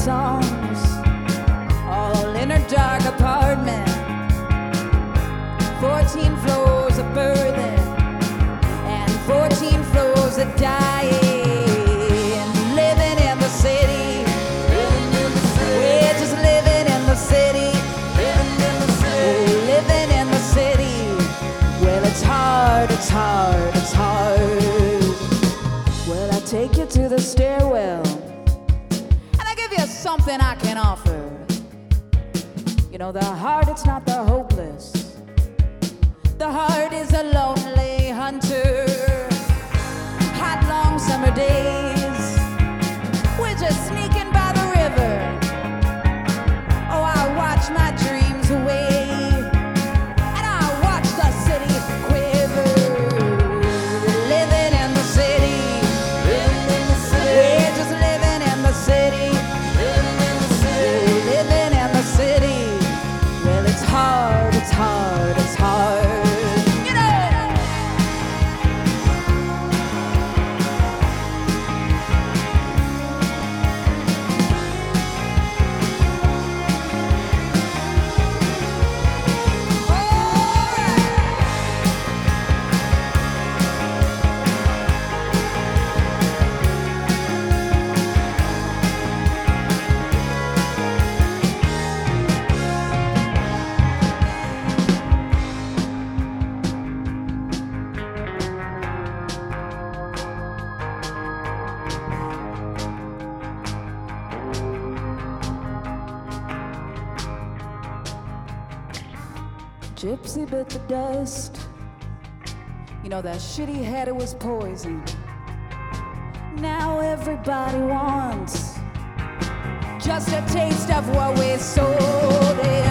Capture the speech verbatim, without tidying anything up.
songs, all in her dark apartment. Fourteen floors of burden and fourteen floors of dying. Living in the city, we're just living in the city. Living in the city, well, it's hard, it's hard, it's hard. Well, I take you to the stairwell, and I give you something I can offer. You know, the heart, it's not the hopeless. The heart is a lonely hunter. Hot, long summer days, we're just sneaking by the river. Oh, I watch my dreams away. Gypsy bit the dust. You know, that shitty head, it was poison. Now everybody wants just a taste of what we sold it.